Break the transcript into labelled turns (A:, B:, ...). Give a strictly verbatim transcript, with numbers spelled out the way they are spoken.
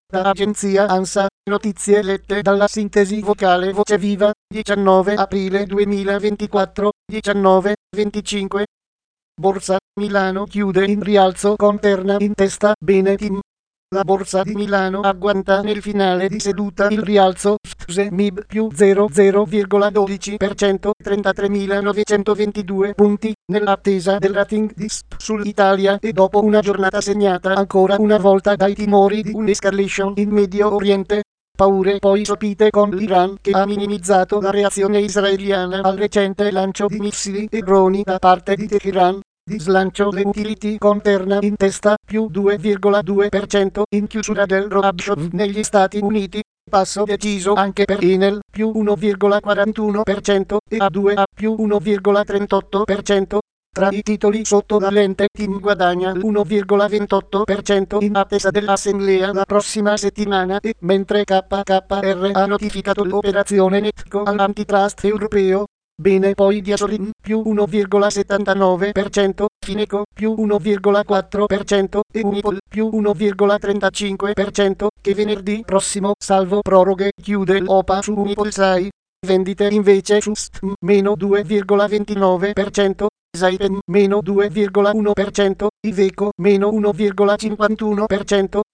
A: Da agenzia ANSA, notizie lette dalla sintesi vocale Voce Viva, diciannove aprile duemilaventiquattro, diciannove venticinque. Borsa Milano chiude in rialzo con Terna in testa, bene team. La borsa di Milano agguanta nel finale di seduta il rialzo F T S E M I B più zero virgola dodici per cento, trentatremilanovecentoventidue punti, nell'attesa del rating di S P sull'Italia e dopo una giornata segnata ancora una volta dai timori di un'escalation in Medio Oriente. Paure poi sopite con l'Iran che ha minimizzato la reazione israeliana al recente lancio di missili e droni da parte di Teheran. Di slancio le utility con Terna in testa, più due virgola due per cento in chiusura del roadshow negli Stati Uniti. Passo deciso anche per Enel, più uno virgola quarantuno per cento, e A due A più uno virgola trentotto per cento. Tra i titoli sotto la lente, Team guadagna l'uno virgola ventotto per cento in attesa dell'assemblea la prossima settimana e mentre K K R ha notificato l'operazione Netco all'antitrust europeo. Bene poi Diasorin più uno virgola settantanove per cento, Fineco più uno virgola quattro per cento e Unipol più uno virgola trentacinque per cento, che venerdì prossimo, salvo proroghe, chiude l'O P A su Unipol sei. Vendite invece su S T M meno due virgola ventinove per cento, Saipem meno due virgola uno per cento, Iveco meno uno virgola cinquantuno per cento,